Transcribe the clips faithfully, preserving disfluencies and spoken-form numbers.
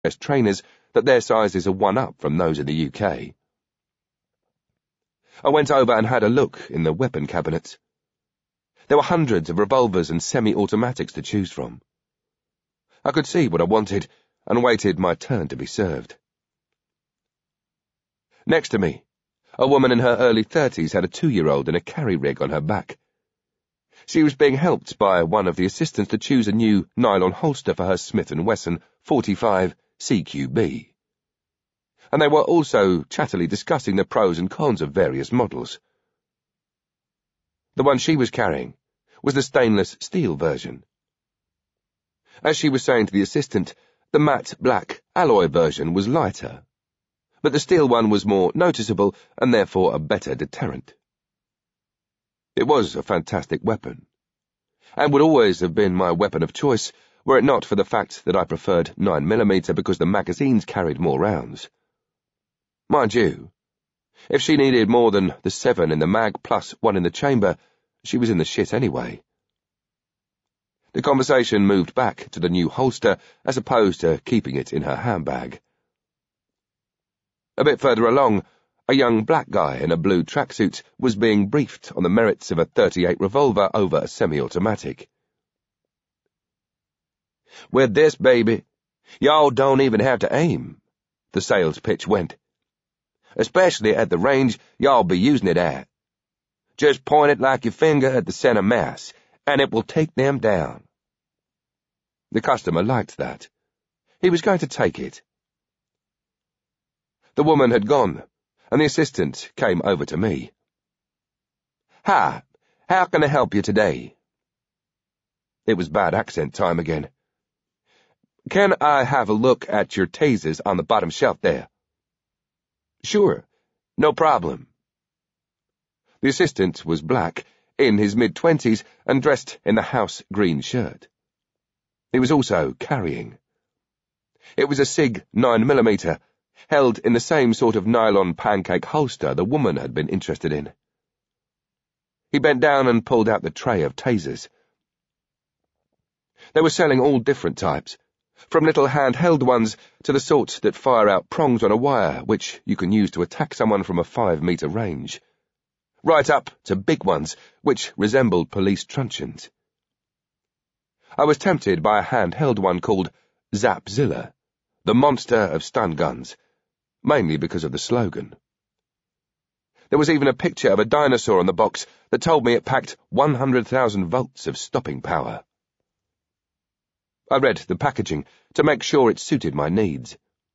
as trainers that their sizes are one up from those in the U K. I went over and had a look in the weapon cabinets. There were hundreds of revolvers and semi-automatics to choose from. I could see what I wanted and waited my turn to be served. Next to me, a woman in her early thirties had a two-year-old in a carry rig on her back. She was being helped by one of the assistants to choose a new nylon holster for her Smith and Wesson forty-five C Q B. And they were also chattily discussing the pros and cons of various models. The one she was carrying was the stainless steel version. As she was saying to the assistant, the matte black alloy version was lighter, but the steel one was more noticeable and therefore a better deterrent. It was a fantastic weapon, and would always have been my weapon of choice were it not for the fact that I preferred nine millimeter because the magazines carried more rounds. Mind you, if she needed more than the seven in the mag plus one in the chamber, she was in the shit anyway. The conversation moved back to the new holster as opposed to keeping it in her handbag. A bit further along, a young black guy in a blue tracksuit was being briefed on the merits of a thirty-eight revolver over a semi-automatic. "With this, baby, y'all don't even have to aim," the sales pitch went. "Especially at the range y'all be using it at. Just point it like your finger at the center mass, and it will take them down." The customer liked that. He was going to take it. The woman had gone, and the assistant came over to me. "Hi, how can I help you today?" It was bad accent time again. "Can I have a look at your tasers on the bottom shelf there?" "Sure, no problem." The assistant was black, in his mid-twenties, and dressed in the house green shirt. He was also carrying. It was a SIG nine millimeter, held in the same sort of nylon pancake holster the woman had been interested in. He bent down and pulled out the tray of tasers. They were selling all different types, from little handheld ones to the sort that fire out prongs on a wire which you can use to attack someone from a five-meter range, right up to big ones which resembled police truncheons. I was tempted by a handheld one called Zapzilla, the monster of stun guns, mainly because of the slogan. There was even a picture of a dinosaur on the box that told me it packed one hundred thousand volts of stopping power. I read the packaging to make sure it suited my needs.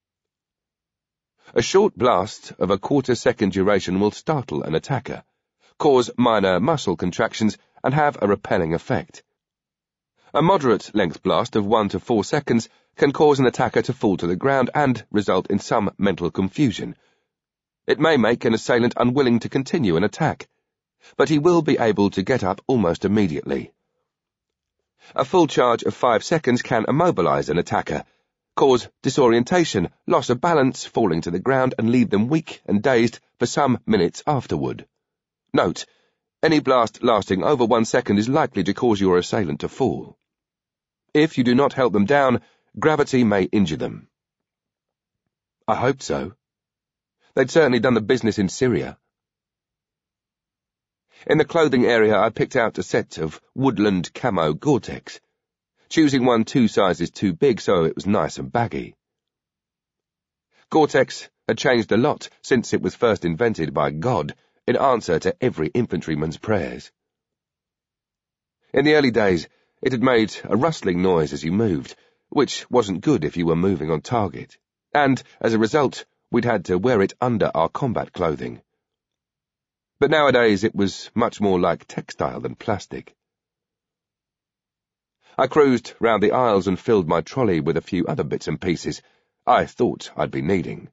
A short blast of a quarter-second duration will startle an attacker, cause minor muscle contractions, and have a repelling effect. A moderate-length blast of one to four seconds can cause an attacker to fall to the ground and result in some mental confusion. It may make an assailant unwilling to continue an attack, but he will be able to get up almost immediately. A full charge of five seconds can immobilize an attacker, cause disorientation, loss of balance, falling to the ground, and leave them weak and dazed for some minutes afterward. Note, any blast lasting over one second is likely to cause your assailant to fall. If you do not help them down, gravity may injure them. I hoped so. They'd certainly done the business in Syria. In the clothing area, I picked out a set of woodland camo Gore-Tex, choosing one two sizes too big so it was nice and baggy. Gore-Tex had changed a lot since it was first invented by God in answer to every infantryman's prayers. In the early days, it had made a rustling noise as you moved, which wasn't good if you were moving on target, and, as a result, we'd had to wear it under our combat clothing. But nowadays it was much more like textile than plastic. I cruised round the aisles and filled my trolley with a few other bits and pieces I thought I'd be needing.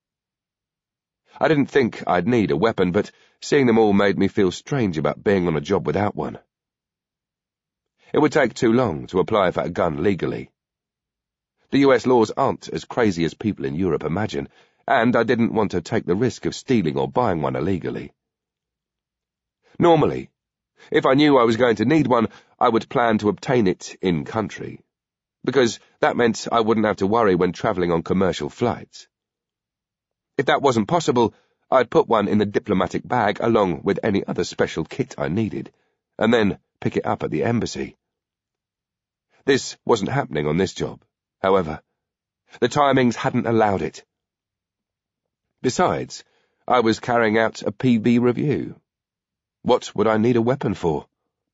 I didn't think I'd need a weapon, but seeing them all made me feel strange about being on a job without one. It would take too long to apply for a gun legally. The U S laws aren't as crazy as people in Europe imagine, and I didn't want to take the risk of stealing or buying one illegally. Normally, if I knew I was going to need one, I would plan to obtain it in-country. because that meant I wouldn't have to worry when travelling on commercial flights. If that wasn't possible, I'd put one in the diplomatic bag along with any other special kit I needed, and then pick it up at the embassy. This wasn't happening on this job, however. The timings hadn't allowed it. Besides, I was carrying out a P B review. What would I need a weapon for?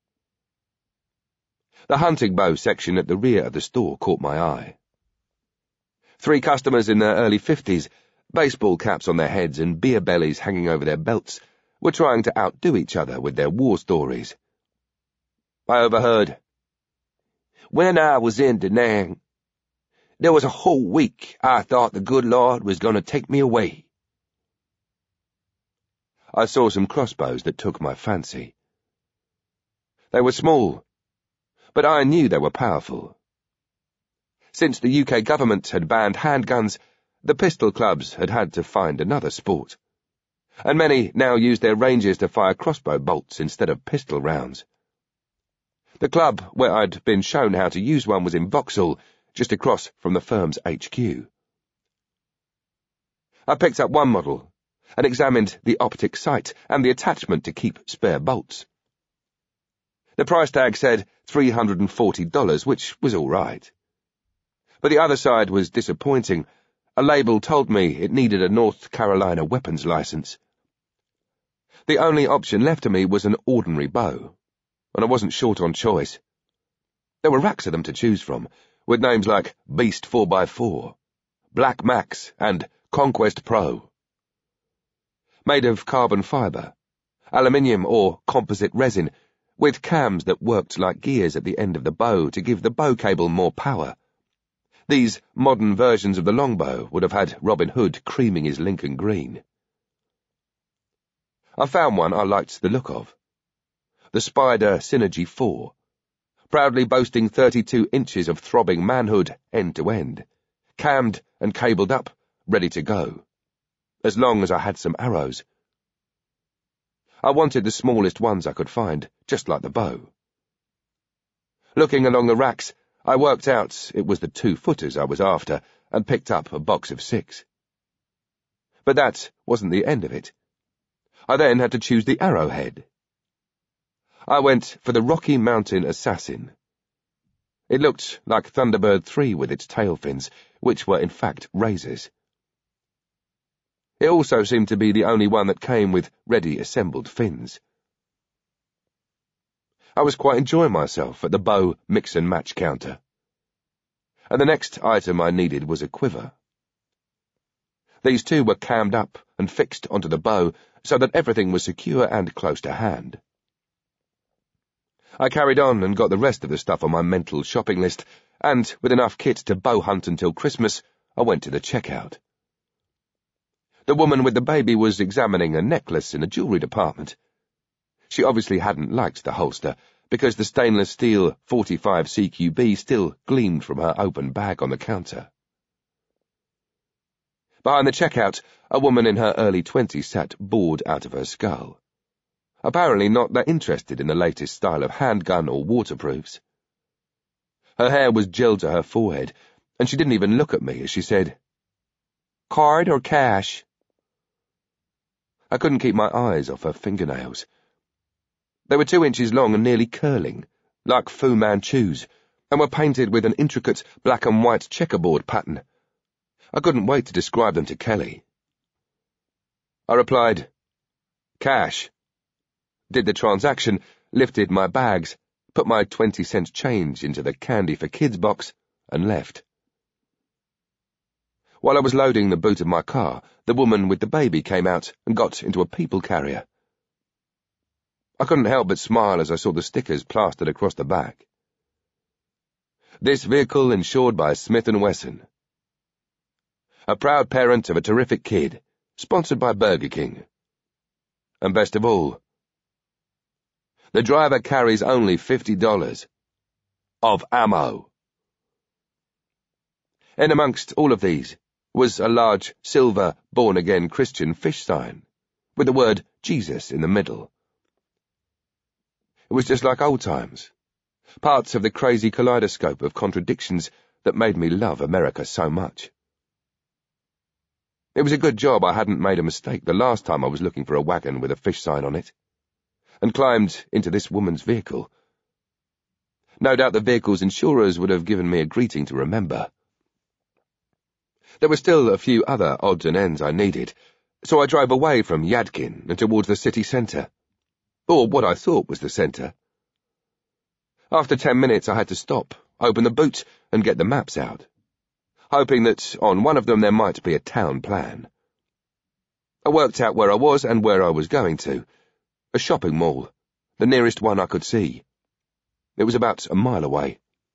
The hunting bow section at the rear of the store caught my eye. Three customers in their early fifties, baseball caps on their heads and beer bellies hanging over their belts, were trying to outdo each other with their war stories. I overheard, "When I was in Da Nang, there was a whole week I thought the good Lord was going to take me away." I saw some crossbows that took my fancy. They were small, but I knew they were powerful. Since the U K government had banned handguns, the pistol clubs had had to find another sport, and many now used their ranges to fire crossbow bolts instead of pistol rounds. The club where I'd been shown how to use one was in Vauxhall, just across from the firm's H Q. I picked up one model and examined the optic sight and the attachment to keep spare bolts. The price tag said three hundred forty dollars, which was all right. But the other side was disappointing. A label told me it needed a North Carolina weapons license. The only option left to me was an ordinary bow, and I wasn't short on choice. There were racks of them to choose from, with names like Beast four by four, Black Max, and Conquest Pro. Made of carbon fibre, aluminium or composite resin, with cams that worked like gears at the end of the bow to give the bow cable more power. These modern versions of the longbow would have had Robin Hood creaming his Lincoln green. I found one I liked the look of. The Spider Synergy four, proudly boasting thirty-two inches of throbbing manhood end to end, cammed and cabled up, ready to go, as long as I had some arrows. I wanted the smallest ones I could find, just like the bow. Looking along the racks, I worked out it was the two-footers I was after and picked up a box of six. But that wasn't the end of it. I then had to choose the arrowhead. I went for the Rocky Mountain Assassin. It looked like Thunderbird three with its tail fins, which were in fact razors. It also seemed to be the only one that came with ready assembled fins. I was quite enjoying myself at the bow mix-and-match counter. And the next item I needed was a quiver. These two were cammed up and fixed onto the bow so that everything was secure and close to hand. I carried on and got the rest of the stuff on my mental shopping list, and with enough kit to bow hunt until Christmas, I went to the checkout. The woman with the baby was examining a necklace in the jewellery department. She obviously hadn't liked the holster, because the stainless steel forty-five C Q B still gleamed from her open bag on the counter. Behind the checkout, a woman in her early twenties sat bored out of her skull, apparently not that interested in the latest style of handgun or waterproofs. Her hair was gelled to her forehead, and she didn't even look at me as she said, "Card or cash?" I couldn't keep my eyes off her fingernails. They were two inches long and nearly curling, like Fu Manchus, and were painted with an intricate black and white checkerboard pattern. I couldn't wait to describe them to Kelly. I replied, "Cash," did the transaction, lifted my bags, put my twenty cent change into the candy for kids box, and left. While I was loading the boot of my car, the woman with the baby came out and got into a people carrier. I couldn't help but smile as I saw the stickers plastered across the back. This vehicle insured by Smith and Wesson. A proud parent of a terrific kid, sponsored by Burger King. And best of all, the driver carries only fifty dollars of ammo. In amongst all of these was a large silver born-again Christian fish sign, with the word Jesus in the middle. It was just like old times, parts of the crazy kaleidoscope of contradictions that made me love America so much. It was a good job I hadn't made a mistake the last time I was looking for a wagon with a fish sign on it, and climbed into this woman's vehicle. No doubt the vehicle's insurers would have given me a greeting to remember. There were still a few other odds and ends I needed, so I drove away from Yadkin and towards the city centre, or what I thought was the centre. After ten minutes I had to stop, open the boot and get the maps out, hoping that on one of them there might be a town plan. I worked out where I was and where I was going to. A shopping mall, the nearest one I could see. It was about a mile away.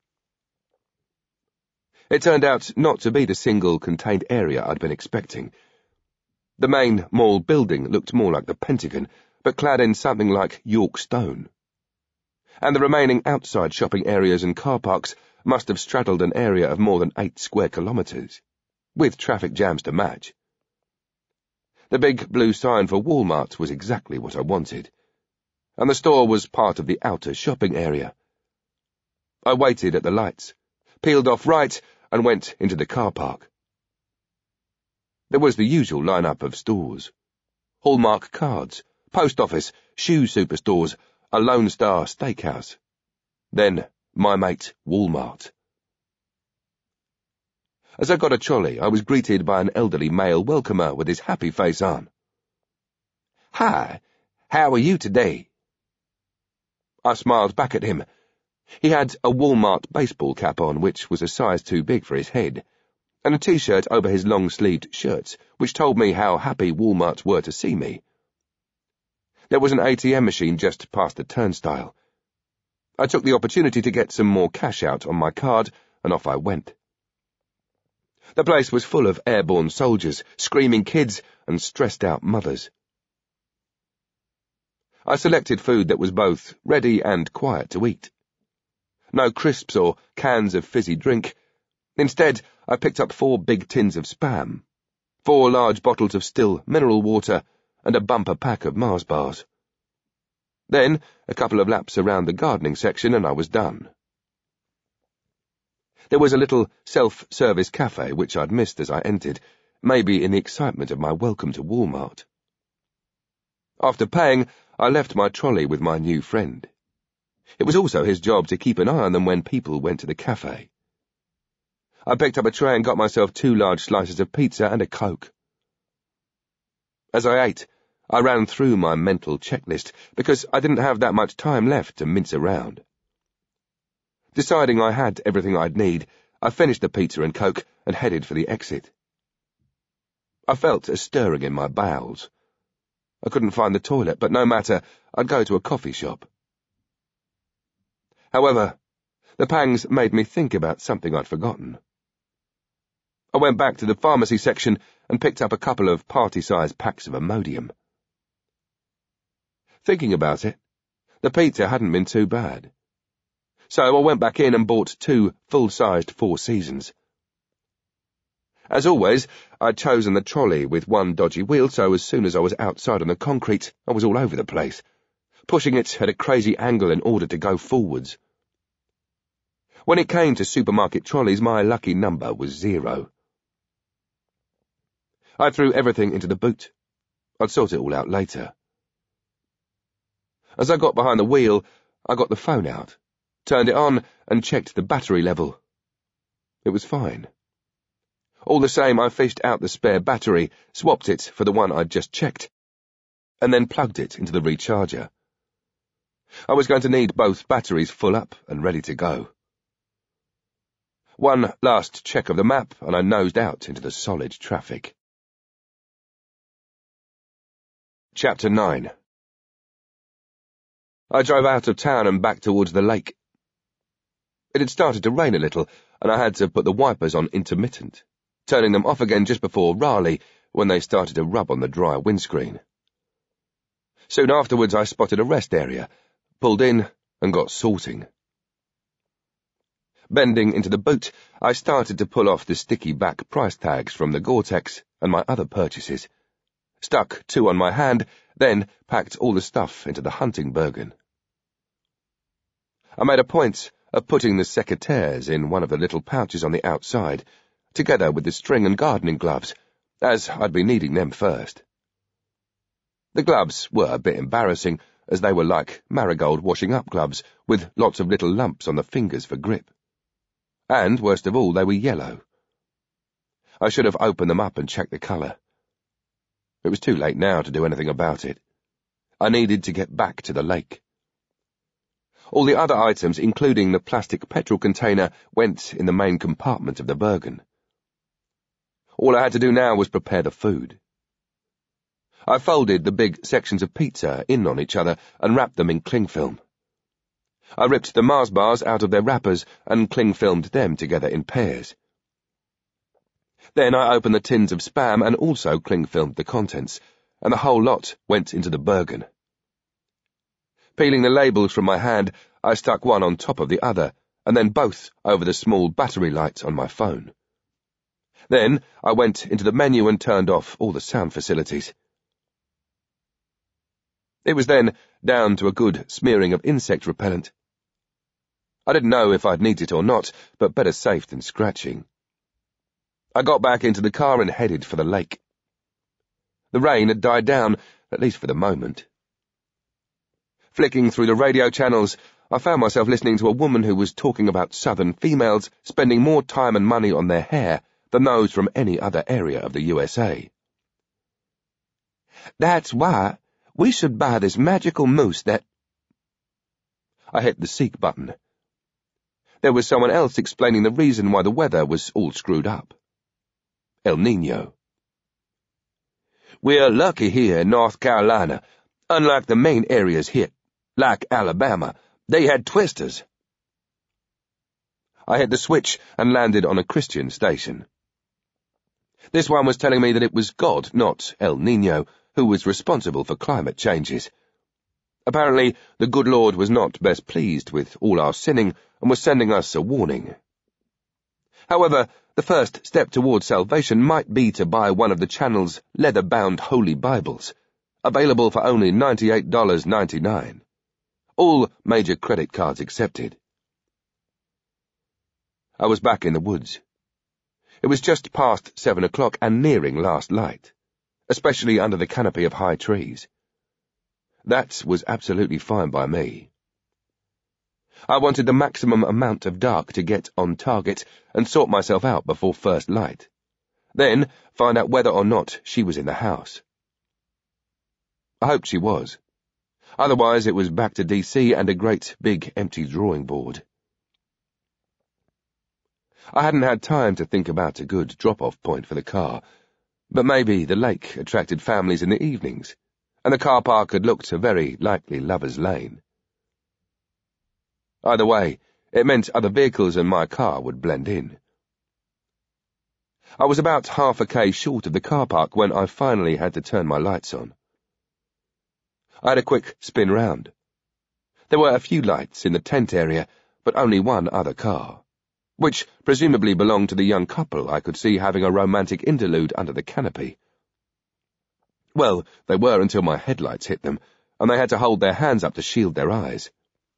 It turned out not to be the single contained area I'd been expecting. The main mall building looked more like the Pentagon, but clad in something like York stone. And the remaining outside shopping areas and car parks must have straddled an area of more than eight square kilometres, with traffic jams to match. The big blue sign for Walmart was exactly what I wanted, and the store was part of the outer shopping area. I waited at the lights, peeled off right, and went into the car park. There was the usual lineup of stores. Hallmark cards, post office, shoe superstores, a Lone Star steakhouse. Then, my mate, Walmart. As I got a trolley, I was greeted by an elderly male welcomer with his happy face on. "Hi, how are you today?" I smiled back at him. He had a Walmart baseball cap on, which was a size too big for his head, and a t-shirt over his long-sleeved shirts, which told me how happy Walmart were to see me. There was an A T M machine just past the turnstile. I took the opportunity to get some more cash out on my card, and off I went. The place was full of airborne soldiers, screaming kids, and stressed-out mothers. I selected food that was both ready and quiet to eat. No crisps or cans of fizzy drink. Instead, I picked up four big tins of Spam, four large bottles of still mineral water, and a bumper pack of Mars bars. Then, a couple of laps around the gardening section and I was done. There was a little self-service cafe which I'd missed as I entered, maybe in the excitement of my welcome to Walmart. After paying, I left my trolley with my new friend. It was also his job to keep an eye on them when people went to the cafe. I picked up a tray and got myself two large slices of pizza and a Coke. As I ate, I ran through my mental checklist because I didn't have that much time left to mince around. Deciding I had everything I'd need, I finished the pizza and Coke and headed for the exit. I felt a stirring in my bowels. I couldn't find the toilet, but no matter, I'd go to a coffee shop. However, the pangs made me think about something I'd forgotten. I went back to the pharmacy section and picked up a couple of party-sized packs of Imodium. Thinking about it, the pizza hadn't been too bad. So I went back in and bought two full-sized Four Seasons. As always, I'd chosen the trolley with one dodgy wheel, so as soon as I was outside on the concrete, I was all over the place, pushing it at a crazy angle in order to go forwards. When it came to supermarket trolleys, my lucky number was zero. I threw everything into the boot. I'd sort it all out later. As I got behind the wheel, I got the phone out, turned it on, and checked the battery level. It was fine. All the same, I fished out the spare battery, swapped it for the one I'd just checked, and then plugged it into the recharger. I was going to need both batteries full up and ready to go. One last check of the map, and I nosed out into the solid traffic. Chapter nine. I drove out of town and back towards the lake. It had started to rain a little, and I had to put the wipers on intermittent, turning them off again just before Raleigh, when they started to rub on the dry windscreen. Soon afterwards I spotted a rest area, pulled in, and got sorting. Bending into the boot, I started to pull off the sticky back price tags from the Gore-Tex and my other purchases, stuck two on my hand, then packed all the stuff into the hunting Bergen. I made a point of putting the secateurs in one of the little pouches on the outside, together with the string and gardening gloves, as I'd be needing them first. The gloves were a bit embarrassing, as they were like marigold washing-up gloves, with lots of little lumps on the fingers for grip. And, worst of all, they were yellow. I should have opened them up and checked the colour. It was too late now to do anything about it. I needed to get back to the lake. All the other items, including the plastic petrol container, went in the main compartment of the Bergen. All I had to do now was prepare the food. I folded the big sections of pizza in on each other and wrapped them in cling film. I ripped the Mars bars out of their wrappers and cling filmed them together in pairs. Then I opened the tins of Spam and also cling filmed the contents, and the whole lot went into the Bergen. Peeling the labels from my hand, I stuck one on top of the other, and then both over the small battery light on my phone. Then I went into the menu and turned off all the sound facilities. It was then down to a good smearing of insect repellent. I didn't know if I'd need it or not, but better safe than scratching. I got back into the car and headed for the lake. The rain had died down, at least for the moment. Flicking through the radio channels, I found myself listening to a woman who was talking about southern females spending more time and money on their hair than those from any other area of the U S A. That's why we should buy this magical mousse that... I hit the seek button. There was someone else explaining the reason why the weather was all screwed up. El Niño. We're lucky here in North Carolina. Unlike the main areas hit, like Alabama, they had twisters. I hit the switch and landed on a Christian station. This one was telling me that it was God, not El Niño, who was responsible for climate changes. Apparently, the good Lord was not best pleased with all our sinning and was sending us a warning. However, the first step towards salvation might be to buy one of the channel's leather-bound Holy Bibles, available for only ninety-eight dollars and ninety-nine cents. All major credit cards accepted. I was back in the woods. It was just past seven o'clock and nearing last light, especially under the canopy of high trees. That was absolutely fine by me. I wanted the maximum amount of dark to get on target and sort myself out before first light, then find out whether or not she was in the house. I hoped she was. Otherwise it was back to D C and a great big empty drawing board. I hadn't had time to think about a good drop-off point for the car, but maybe the lake attracted families in the evenings, and the car park had looked a very likely lover's lane. Either way, it meant other vehicles and my car would blend in. I was about half a k short of the car park when I finally had to turn my lights on. I had a quick spin round. There were a few lights in the tent area, but only one other car, which presumably belonged to the young couple I could see having a romantic interlude under the canopy. Well, they were until my headlights hit them, and they had to hold their hands up to shield their eyes.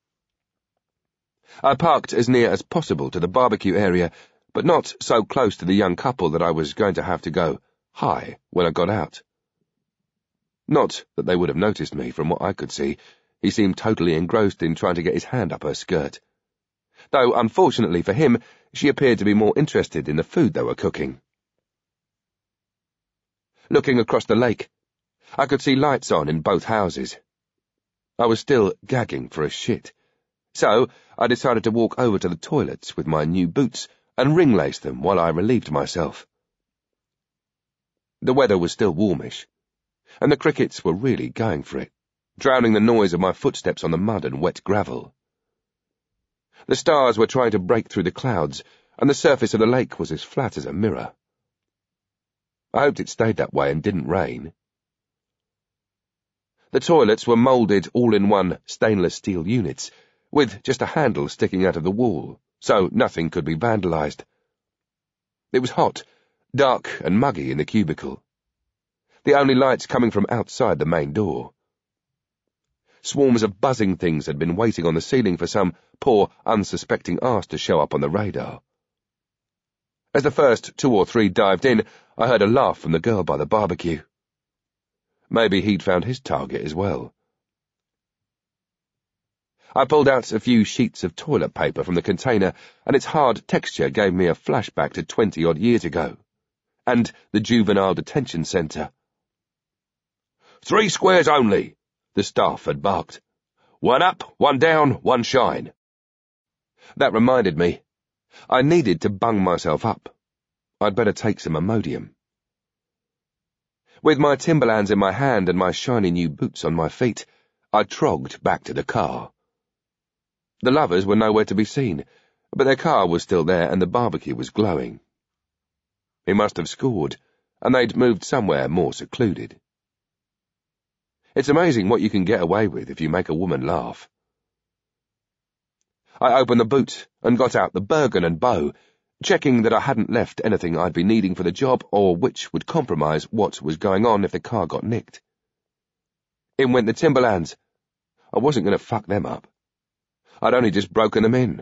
I parked as near as possible to the barbecue area, but not so close to the young couple that I was going to have to go hi when I got out. Not that they would have noticed me, from what I could see. He seemed totally engrossed in trying to get his hand up her skirt. Though, unfortunately for him, she appeared to be more interested in the food they were cooking. Looking across the lake, I could see lights on in both houses. I was still gagging for a shit, so I decided to walk over to the toilets with my new boots and ring-lace them while I relieved myself. The weather was still warmish, and the crickets were really going for it, drowning the noise of my footsteps on the mud and wet gravel. The stars were trying to break through the clouds, and the surface of the lake was as flat as a mirror. I hoped it stayed that way and didn't rain. The toilets were moulded all-in-one stainless steel units, with just a handle sticking out of the wall, so nothing could be vandalized. It was hot, dark and muggy in the cubicle, the only lights coming from outside the main door. Swarms of buzzing things had been waiting on the ceiling for some poor, unsuspecting arse to show up on the radar. As the first two or three dived in, I heard a laugh from the girl by the barbecue. Maybe he'd found his target as well. I pulled out a few sheets of toilet paper from the container, and its hard texture gave me a flashback to twenty-odd years ago, and the juvenile detention centre. "Three squares only," the staff had barked. "One up, one down, one shine." That reminded me. I needed to bung myself up. I'd better take some Imodium. With my Timberlands in my hand and my shiny new boots on my feet, I trogged back to the car. The lovers were nowhere to be seen, but their car was still there and the barbecue was glowing. He must have scored, and they'd moved somewhere more secluded. It's amazing what you can get away with if you make a woman laugh. I opened the boot and got out the Bergen and bow, checking that I hadn't left anything I'd be needing for the job or which would compromise what was going on if the car got nicked. In went the Timberlands. I wasn't going to fuck them up. I'd only just broken them in.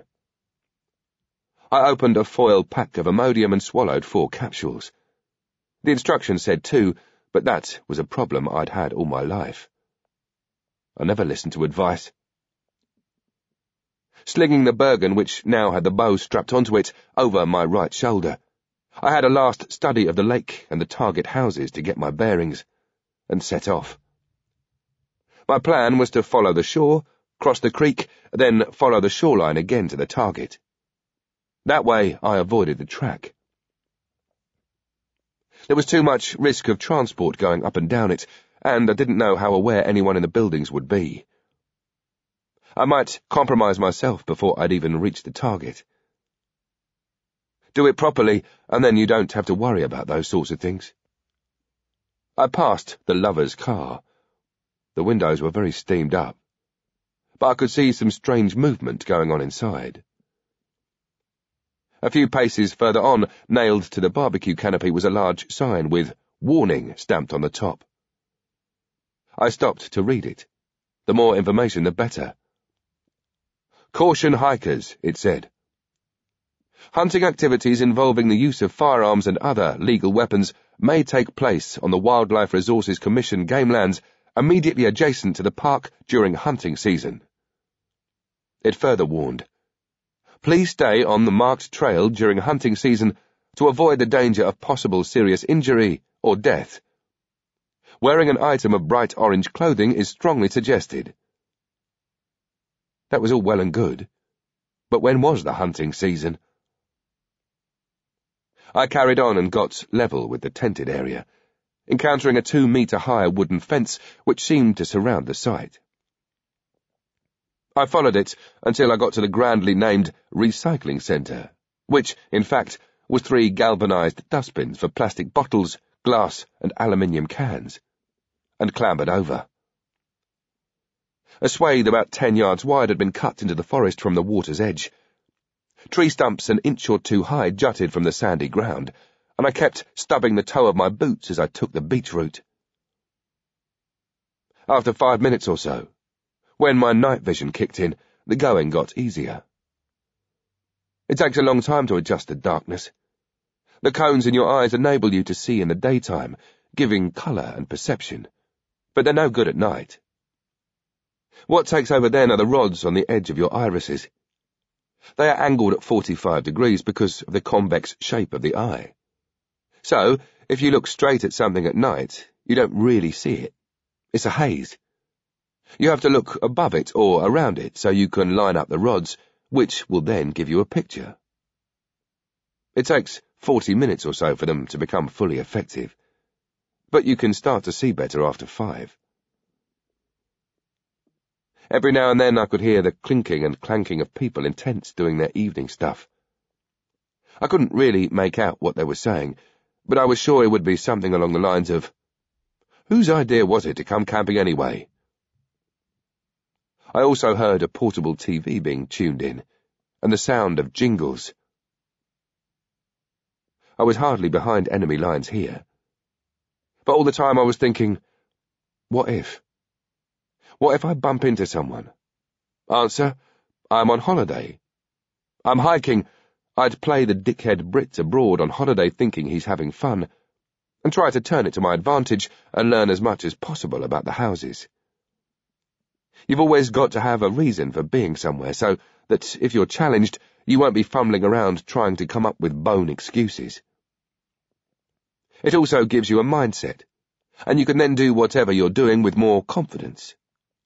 I opened a foil pack of Imodium and swallowed four capsules. The instructions said two, but that was a problem I'd had all my life. I never listened to advice. Slinging the Bergen, which now had the bow strapped onto it, over my right shoulder, I had a last study of the lake and the target houses to get my bearings, and set off. My plan was to follow the shore, cross the creek, then follow the shoreline again to the target. That way I avoided the track. There was too much risk of transport going up and down it, and I didn't know how aware anyone in the buildings would be. I might compromise myself before I'd even reached the target. Do it properly, and then you don't have to worry about those sorts of things. I passed the lover's car. The windows were very steamed up, but I could see some strange movement going on inside. A few paces further on, nailed to the barbecue canopy, was a large sign with "Warning" stamped on the top. I stopped to read it. The more information, the better. "Caution hikers," it said. "Hunting activities involving the use of firearms and other legal weapons may take place on the Wildlife Resources Commission gamelands immediately adjacent to the park during hunting season." It further warned, "Please stay on the marked trail during hunting season to avoid the danger of possible serious injury or death. Wearing an item of bright orange clothing is strongly suggested." That was all well and good, but when was the hunting season? I carried on and got level with the tented area, encountering a two-metre-high wooden fence which seemed to surround the site. I followed it until I got to the grandly named Recycling Centre, which, in fact, was three galvanised dustbins for plastic bottles, glass and aluminium cans, and clambered over. A swathe about ten yards wide had been cut into the forest from the water's edge. Tree stumps an inch or two high jutted from the sandy ground, and I kept stubbing the toe of my boots as I took the beach route. After five minutes or so, when my night vision kicked in, the going got easier. It takes a long time to adjust to darkness. The cones in your eyes enable you to see in the daytime, giving colour and perception, but they're no good at night. What takes over then are the rods on the edge of your irises. They are angled at forty-five degrees because of the convex shape of the eye. So, if you look straight at something at night, you don't really see it. It's a haze. You have to look above it or around it so you can line up the rods, which will then give you a picture. It takes forty minutes or so for them to become fully effective, but you can start to see better after five. Every now and then I could hear the clinking and clanking of people in tents doing their evening stuff. I couldn't really make out what they were saying, but I was sure it would be something along the lines of, "Whose idea was it to come camping anyway?" I also heard a portable T V being tuned in, and the sound of jingles. I was hardly behind enemy lines here. But all the time I was thinking, what if? What if I bump into someone? Answer, I'm on holiday. I'm hiking. I'd play the dickhead Brit abroad on holiday thinking he's having fun, and try to turn it to my advantage and learn as much as possible about the houses. You've always got to have a reason for being somewhere, so that if you're challenged, you won't be fumbling around trying to come up with bone excuses. It also gives you a mindset, and you can then do whatever you're doing with more confidence.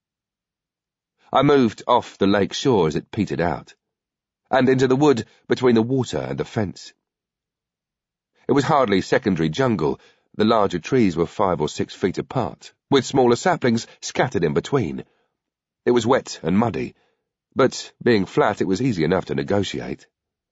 I moved off the lake shore as it petered out, and into the wood between the water and the fence. It was hardly secondary jungle. The larger trees were five or six feet apart, with smaller saplings scattered in between. It was wet and muddy, but being flat it was easy enough to negotiate.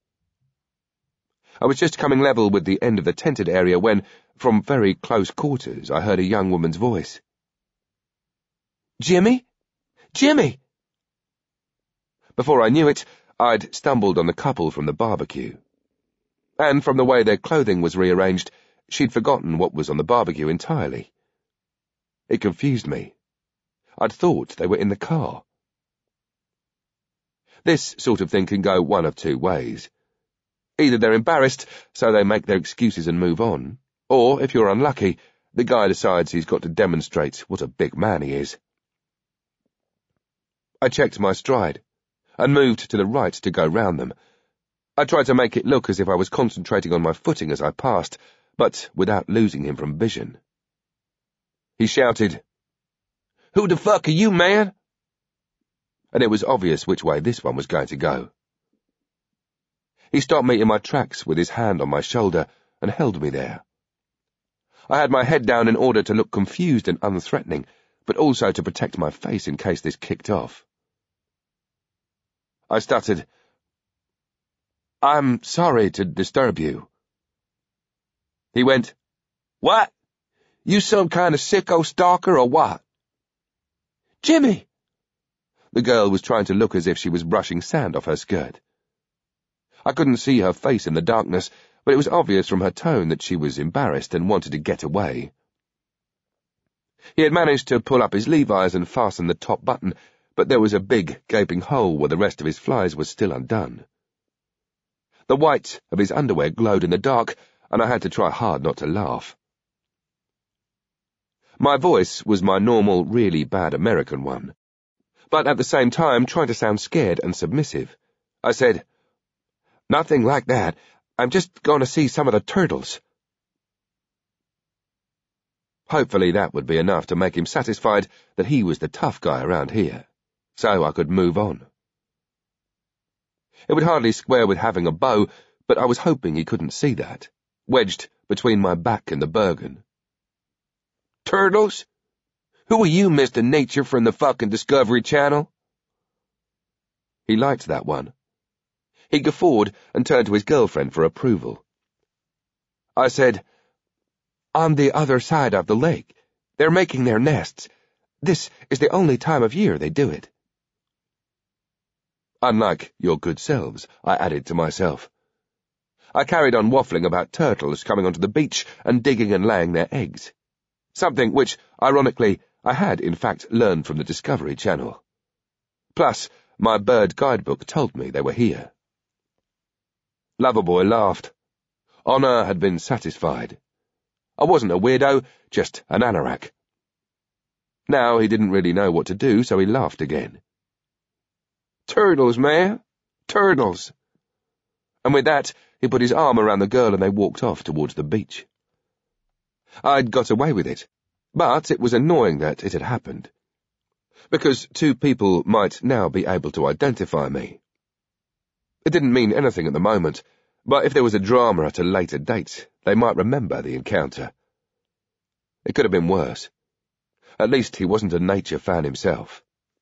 I was just coming level with the end of the tented area when, from very close quarters, I heard a young woman's voice. Jimmy? Jimmy! Before I knew it, I'd stumbled on the couple from the barbecue. And from the way their clothing was rearranged, she'd forgotten what was on the barbecue entirely. It confused me. I'd thought they were in the car. This sort of thing can go one of two ways. Either they're embarrassed, so they make their excuses and move on, or, if you're unlucky, the guy decides he's got to demonstrate what a big man he is. I checked my stride, and moved to the right to go round them. I tried to make it look as if I was concentrating on my footing as I passed, but without losing him from vision. He shouted, "Who the fuck are you, man?" And it was obvious which way this one was going to go. He stopped me in my tracks with his hand on my shoulder and held me there. I had my head down in order to look confused and unthreatening, but also to protect my face in case this kicked off. I stuttered, "I'm sorry to disturb you." He went, "What? You some kind of sicko stalker or what?" "Jimmy!" The girl was trying to look as if she was brushing sand off her skirt. I couldn't see her face in the darkness, but it was obvious from her tone that she was embarrassed and wanted to get away. He had managed to pull up his Levi's and fasten the top button, but there was a big, gaping hole where the rest of his flies was still undone. The white of his underwear glowed in the dark, and I had to try hard not to laugh. My voice was my normal, really bad American one, but at the same time trying to sound scared and submissive. I said, "Nothing like that. I'm just going to see some of the turtles." Hopefully that would be enough to make him satisfied that he was the tough guy around here, so I could move on. It would hardly square with having a bow, but I was hoping he couldn't see that, wedged between my back and the Bergen. "Turtles? Who are you, Mister Nature from the fucking Discovery Channel?" He liked that one. He guffawed and turned to his girlfriend for approval. I said, "On the other side of the lake. They're making their nests. This is the only time of year they do it." Unlike your good selves, I added to myself. I carried on waffling about turtles coming onto the beach and digging and laying their eggs. Something which, ironically, I had in fact learned from the Discovery Channel. Plus, my bird guidebook told me they were here. Loverboy laughed. Honor had been satisfied. I wasn't a weirdo, just an anorak. Now he didn't really know what to do, so he laughed again. "Turtles, man, turtles." And with that, he put his arm around the girl and they walked off towards the beach. I'd got away with it, but it was annoying that it had happened, because two people might now be able to identify me. It didn't mean anything at the moment, but if there was a drama at a later date, they might remember the encounter. It could have been worse. At least he wasn't a nature fan himself.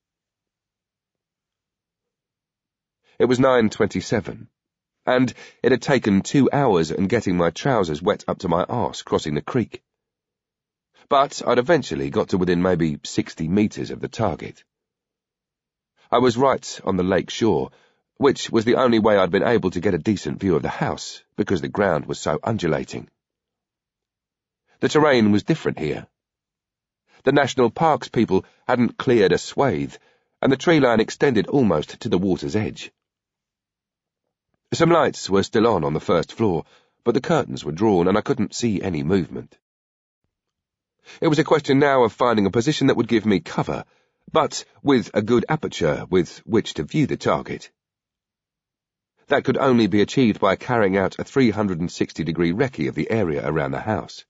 It was nine twenty-seven, and it had taken two hours and getting my trousers wet up to my arse crossing the creek. But I'd eventually got to within maybe sixty metres of the target. I was right on the lake shore, which was the only way I'd been able to get a decent view of the house, because the ground was so undulating. The terrain was different here. The National Parks people hadn't cleared a swathe, and the tree line extended almost to the water's edge. Some lights were still on on the first floor, but the curtains were drawn and I couldn't see any movement. It was a question now of finding a position that would give me cover, but with a good aperture with which to view the target. That could only be achieved by carrying out a three hundred sixty degree recce of the area around the house.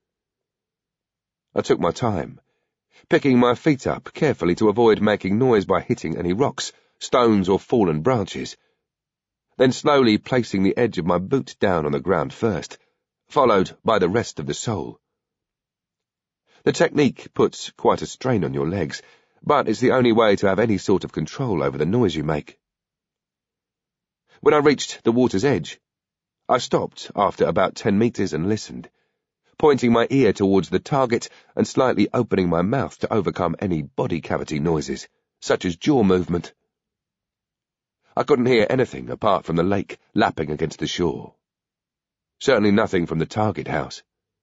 I took my time, picking my feet up carefully to avoid making noise by hitting any rocks, stones or fallen branches, then slowly placing the edge of my boot down on the ground first, followed by the rest of the sole. The technique puts quite a strain on your legs, but it's the only way to have any sort of control over the noise you make. When I reached the water's edge, I stopped after about ten metres and listened, pointing my ear towards the target and slightly opening my mouth to overcome any body cavity noises, such as jaw movement. I couldn't hear anything apart from the lake lapping against the shore. Certainly nothing from the target house.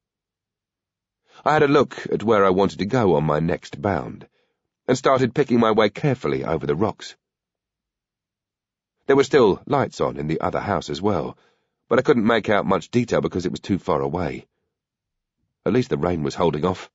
I had a look at where I wanted to go on my next bound, and started picking my way carefully over the rocks. There were still lights on in the other house as well, but I couldn't make out much detail because it was too far away. At least the rain was holding off.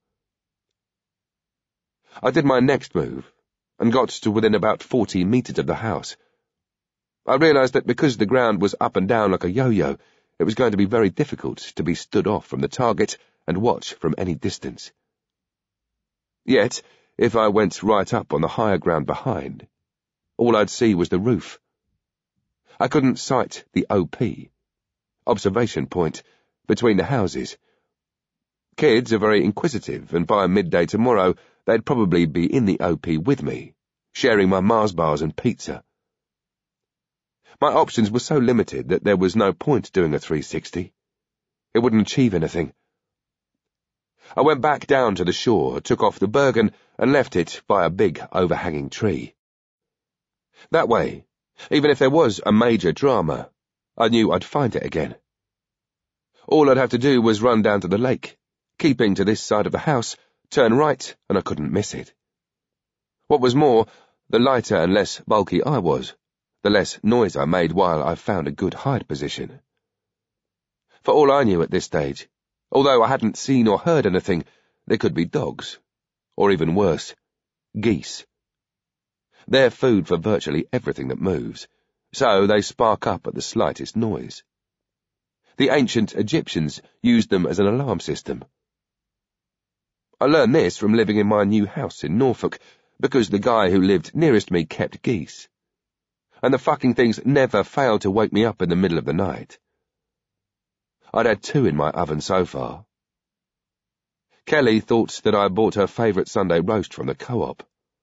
I did my next move, and got to within about forty metres of the house. I realised that because the ground was up and down like a yo-yo, it was going to be very difficult to be stood off from the target and watch from any distance. Yet, if I went right up on the higher ground behind, all I'd see was the roof. I couldn't sight the O P, observation point, between the houses. Kids are very inquisitive, and by midday tomorrow they'd probably be in the O P with me, sharing my Mars bars and pizza. My options were so limited that there was no point doing a three sixty. It wouldn't achieve anything. I went back down to the shore, took off the Bergen, and left it by a big overhanging tree. That way, even if there was a major drama, I knew I'd find it again. All I'd have to do was run down to the lake, keeping to this side of the house, turn right, and I couldn't miss it. What was more, the lighter and less bulky I was, the less noise I made while I found a good hide position. For all I knew at this stage, although I hadn't seen or heard anything, there could be dogs, or even worse, geese. They're food for virtually everything that moves, so they spark up at the slightest noise. The ancient Egyptians used them as an alarm system. I learned this from living in my new house in Norfolk, because the guy who lived nearest me kept geese. And the fucking things never failed to wake me up in the middle of the night. I'd had two in my oven so far. Kelly thought that I bought her favourite Sunday roast from the co-op.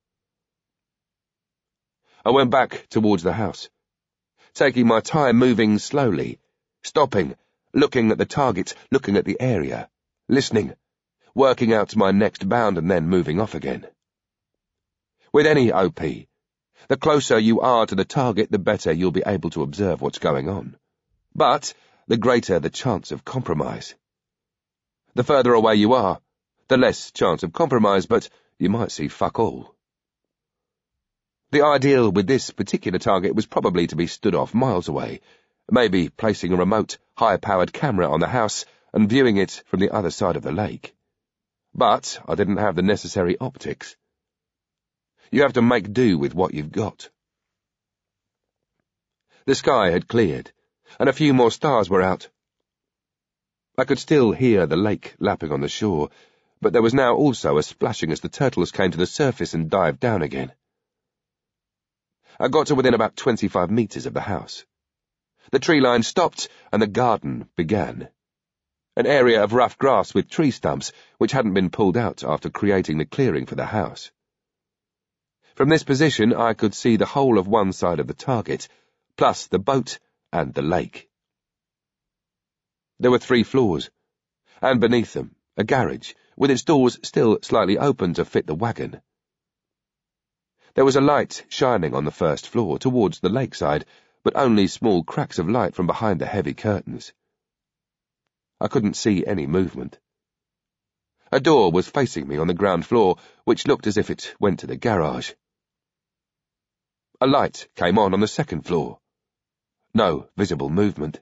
I went back towards the house, taking my time, moving slowly, stopping, looking at the target, looking at the area, listening, working out my next bound and then moving off again. With any O P, the closer you are to the target, the better you'll be able to observe what's going on. But the greater the chance of compromise. The further away you are, the less chance of compromise, but you might see fuck all. The ideal with this particular target was probably to be stood off miles away, maybe placing a remote, high-powered camera on the house and viewing it from the other side of the lake. But I didn't have the necessary optics. You have to make do with what you've got. The sky had cleared, and a few more stars were out. I could still hear the lake lapping on the shore, but there was now also a splashing as the turtles came to the surface and dived down again. I got to within about twenty-five metres of the house. The tree line stopped, and the garden began. An area of rough grass with tree stumps, which hadn't been pulled out after creating the clearing for the house. From this position I could see the whole of one side of the target, plus the boat and the lake. There were three floors, and beneath them, a garage, with its doors still slightly open to fit the wagon. There was a light shining on the first floor towards the lakeside, but only small cracks of light from behind the heavy curtains. I couldn't see any movement. A door was facing me on the ground floor, which looked as if it went to the garage. A light came on on the second floor. No visible movement.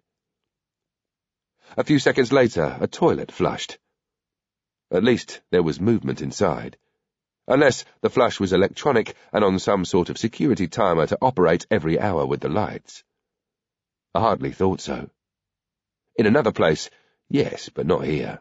A few seconds later, a toilet flushed. At least there was movement inside. Unless the flush was electronic and on some sort of security timer to operate every hour with the lights. I hardly thought so. In another place, yes, but not here.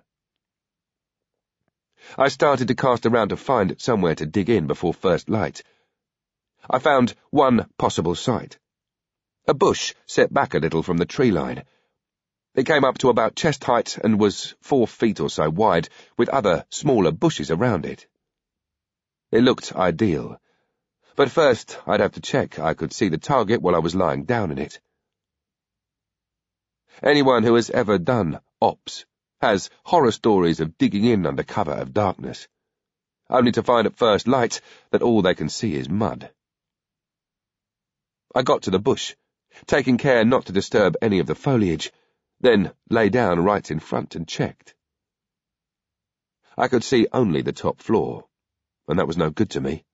I started to cast around to find somewhere to dig in before first light. I found one possible site. A bush set back a little from the tree line. It came up to about chest height and was four feet or so wide, with other, smaller bushes around it. It looked ideal. But first, I'd have to check I could see the target while I was lying down in it. Anyone who has ever done ops has horror stories of digging in under cover of darkness, only to find at first light that all they can see is mud. I got to the bush, taking care not to disturb any of the foliage, then lay down right in front and checked. I could see only the top floor, and that was no good to me.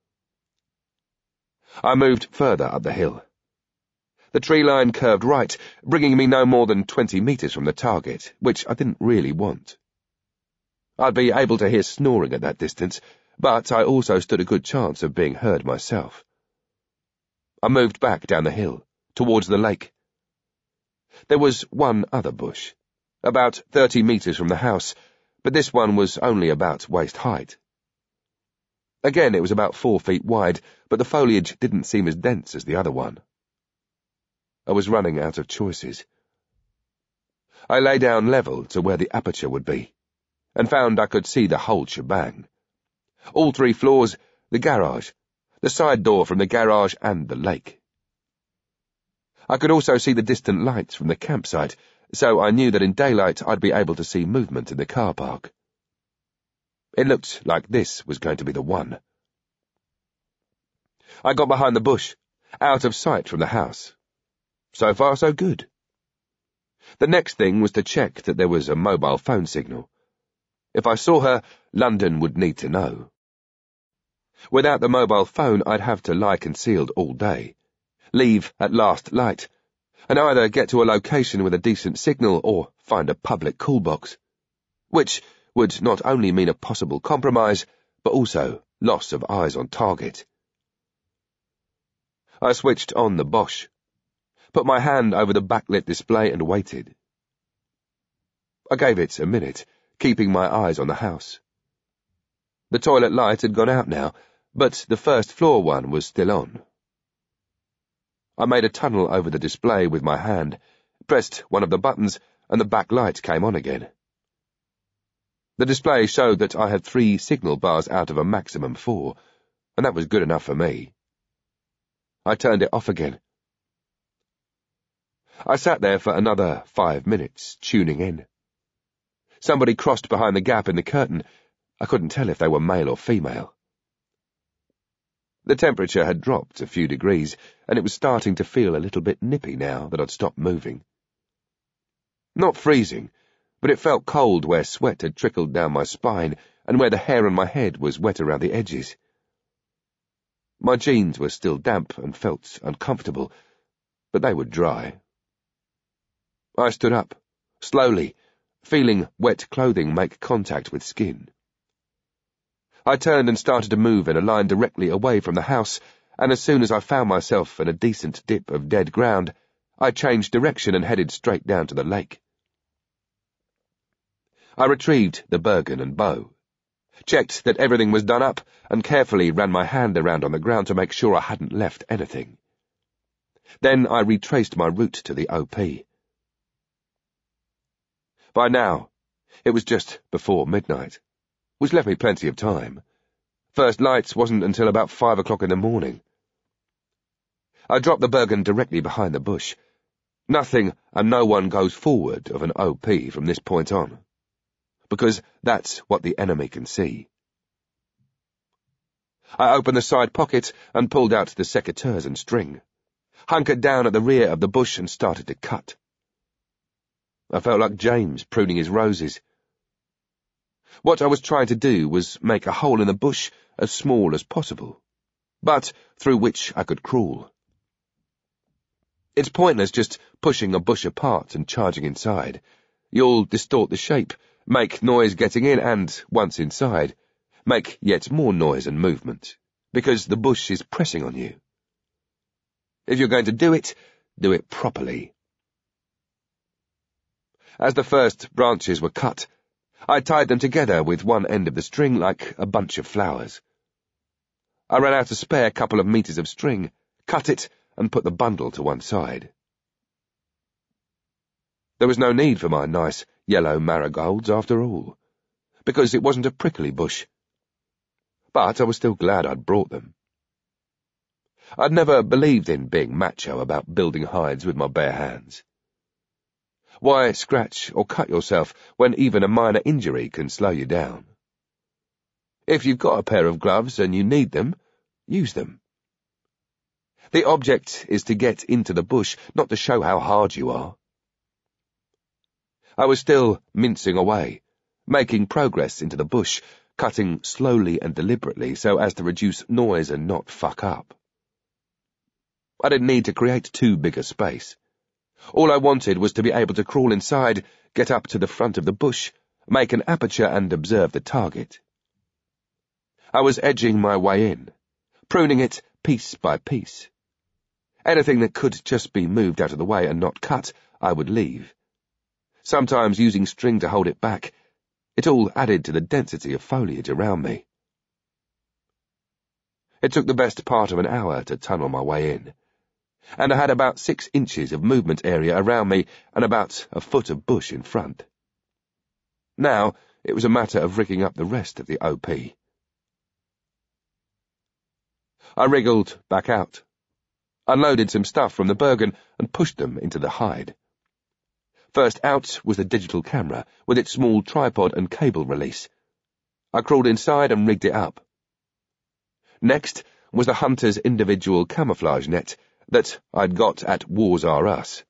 I moved further up the hill. The tree line curved right, bringing me no more than twenty metres from the target, which I didn't really want. I'd be able to hear snoring at that distance, but I also stood a good chance of being heard myself. I moved back down the hill, towards the lake. There was one other bush, about thirty metres from the house, but this one was only about waist height. Again, it was about four feet wide, but the foliage didn't seem as dense as the other one. I was running out of choices. I lay down level to where the aperture would be, and found I could see the whole shebang. All three floors, the garage, the side door from the garage and the lake. I could also see the distant lights from the campsite, so I knew that in daylight I'd be able to see movement in the car park. It looked like this was going to be the one. I got behind the bush, out of sight from the house. So far, so good. The next thing was to check that there was a mobile phone signal. If I saw her, London would need to know. Without the mobile phone, I'd have to lie concealed all day, leave at last light, and either get to a location with a decent signal or find a public call box, which would not only mean a possible compromise, but also loss of eyes on target. I switched on the Bosch, put my hand over the backlit display and waited. I gave it a minute, keeping my eyes on the house. The toilet light had gone out now, but the first floor one was still on. I made a tunnel over the display with my hand, pressed one of the buttons, and the back light came on again. The display showed that I had three signal bars out of a maximum four, and that was good enough for me. I turned it off again. I sat there for another five minutes, tuning in. Somebody crossed behind the gap in the curtain. I couldn't tell if they were male or female. The temperature had dropped a few degrees, and it was starting to feel a little bit nippy now that I'd stopped moving. Not freezing, but it felt cold where sweat had trickled down my spine and where the hair on my head was wet around the edges. My jeans were still damp and felt uncomfortable, but they would dry. I stood up, slowly, feeling wet clothing make contact with skin. I turned and started to move in a line directly away from the house, and as soon as I found myself in a decent dip of dead ground, I changed direction and headed straight down to the lake. I retrieved the Bergen and bow, checked that everything was done up, and carefully ran my hand around on the ground to make sure I hadn't left anything. Then I retraced my route to the O P. By now, it was just before midnight, which left me plenty of time. First lights wasn't until about five o'clock in the morning. I dropped the Bergen directly behind the bush. Nothing and no one goes forward of an O P from this point on, because that's what the enemy can see. I opened the side pocket and pulled out the secateurs and string, hunkered down at the rear of the bush and started to cut. I felt like James pruning his roses. What I was trying to do was make a hole in the bush as small as possible, but through which I could crawl. It's pointless just pushing a bush apart and charging inside. You'll distort the shape, make noise getting in and, once inside, make yet more noise and movement, because the bush is pressing on you. If you're going to do it, do it properly. As the first branches were cut, I tied them together with one end of the string like a bunch of flowers. I ran out a spare couple of meters of string, cut it, and put the bundle to one side. There was no need for my nice yellow marigolds after all, because it wasn't a prickly bush. But I was still glad I'd brought them. I'd never believed in being macho about building hides with my bare hands. Why scratch or cut yourself when even a minor injury can slow you down? If you've got a pair of gloves and you need them, use them. The object is to get into the bush, not to show how hard you are. I was still mincing away, making progress into the bush, cutting slowly and deliberately so as to reduce noise and not fuck up. I didn't need to create too big a space. All I wanted was to be able to crawl inside, get up to the front of the bush, make an aperture and observe the target. I was edging my way in, pruning it piece by piece. Anything that could just be moved out of the way and not cut, I would leave. Sometimes using string to hold it back. It all added to the density of foliage around me. It took the best part of an hour to tunnel my way in, and I had about six inches of movement area around me and about a foot of bush in front. Now it was a matter of rigging up the rest of the O P. I wriggled back out, unloaded some stuff from the Bergen and pushed them into the hide. First out was the digital camera with its small tripod and cable release. I crawled inside and rigged it up. Next was the hunter's individual camouflage net that I'd got at Wars R Us.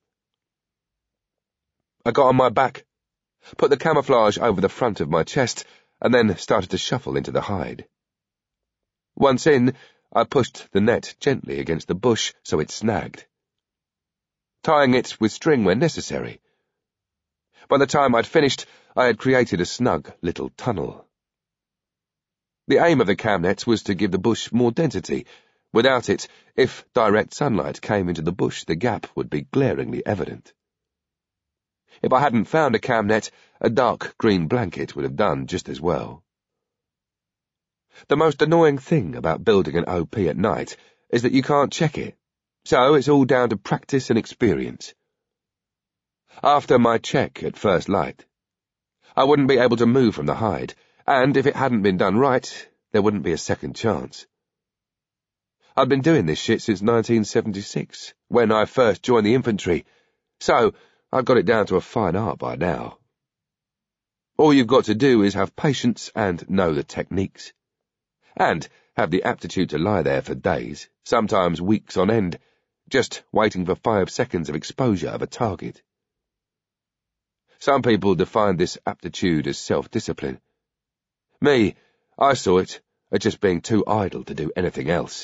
I got on my back, put the camouflage over the front of my chest, and then started to shuffle into the hide. Once in, I pushed the net gently against the bush so it snagged, tying it with string when necessary. By the time I'd finished, I had created a snug little tunnel. The aim of the camnet was to give the bush more density. Without it, if direct sunlight came into the bush, the gap would be glaringly evident. If I hadn't found a camnet, a dark green blanket would have done just as well. The most annoying thing about building an O P at night is that you can't check it, so it's all down to practice and experience. After my check at first light, I wouldn't be able to move from the hide, and if it hadn't been done right, there wouldn't be a second chance. I'd been doing this shit since nineteen seventy-six, when I first joined the infantry, so I've got it down to a fine art by now. All you've got to do is have patience and know the techniques, and have the aptitude to lie there for days, sometimes weeks on end, just waiting for five seconds of exposure of a target. Some people define this aptitude as self-discipline. Me, I saw it as just being too idle to do anything else.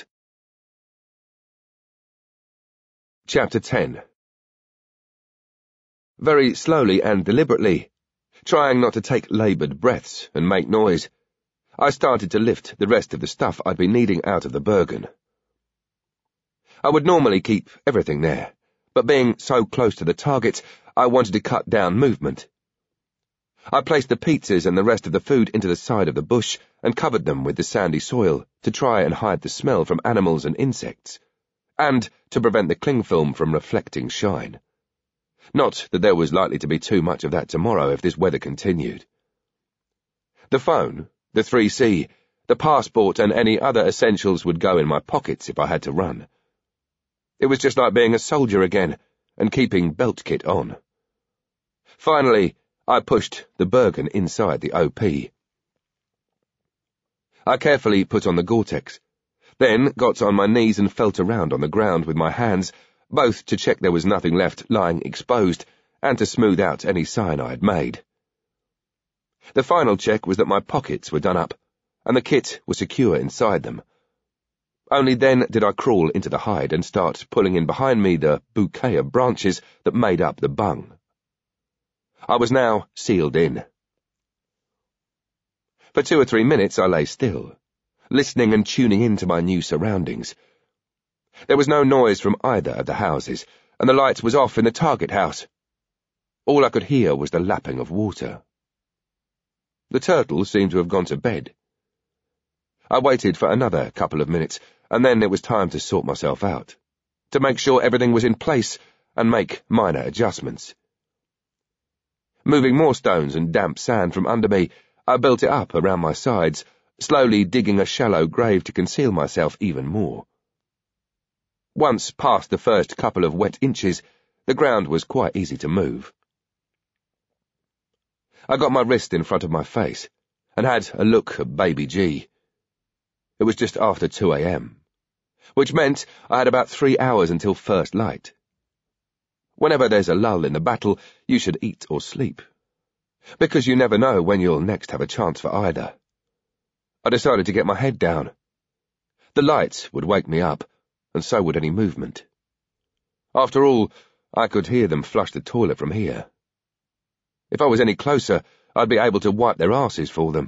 Chapter ten. Very slowly and deliberately, trying not to take laboured breaths and make noise, I started to lift the rest of the stuff I'd been needing out of the Bergen. I would normally keep everything there, but being so close to the target, I wanted to cut down movement. I placed the pizzas and the rest of the food into the side of the bush and covered them with the sandy soil to try and hide the smell from animals and insects, and to prevent the cling film from reflecting shine. Not that there was likely to be too much of that tomorrow if this weather continued. The phone, the three C, the passport and any other essentials would go in my pockets if I had to run. It was just like being a soldier again and keeping belt kit on. Finally, I pushed the Bergen inside the O P. I carefully put on the Gore-Tex, then got on my knees and felt around on the ground with my hands, both to check there was nothing left lying exposed and to smooth out any sign I had made. The final check was that my pockets were done up, and the kit was secure inside them. Only then did I crawl into the hide and start pulling in behind me the bouquet of branches that made up the bung. I was now sealed in. For two or three minutes I lay still, listening and tuning into my new surroundings. There was no noise from either of the houses, and the light was off in the target house. All I could hear was the lapping of water. The turtle seemed to have gone to bed. I waited for another couple of minutes, and then it was time to sort myself out, to make sure everything was in place and make minor adjustments. Moving more stones and damp sand from under me, I built it up around my sides, slowly digging a shallow grave to conceal myself even more. Once past the first couple of wet inches, the ground was quite easy to move. I got my wrist in front of my face and had a look at baby G. It was just after two a m, which meant I had about three hours until first light. Whenever there's a lull in the battle, you should eat or sleep, because you never know when you'll next have a chance for either. I decided to get my head down. The lights would wake me up, and so would any movement. After all, I could hear them flush the toilet from here. If I was any closer, I'd be able to wipe their asses for them.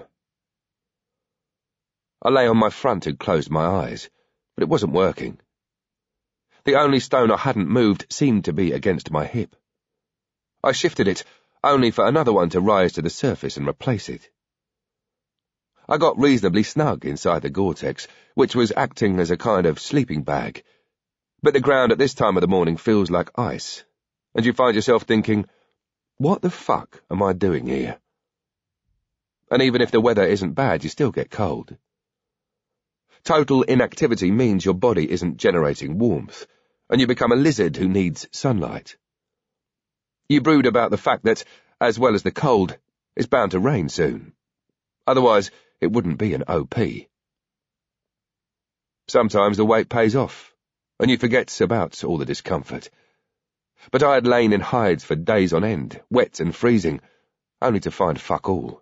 I lay on my front and closed my eyes, but it wasn't working. The only stone I hadn't moved seemed to be against my hip. I shifted it, only for another one to rise to the surface and replace it. I got reasonably snug inside the Gore-Tex, which was acting as a kind of sleeping bag, but the ground at this time of the morning feels like ice, and you find yourself thinking, what the fuck am I doing here? And even if the weather isn't bad, you still get cold. Total inactivity means your body isn't generating warmth, and you become a lizard who needs sunlight. You brood about the fact that, as well as the cold, it's bound to rain soon. Otherwise, it wouldn't be an O P. Sometimes the wait pays off, and you forget about all the discomfort. But I had lain in hides for days on end, wet and freezing, only to find fuck all.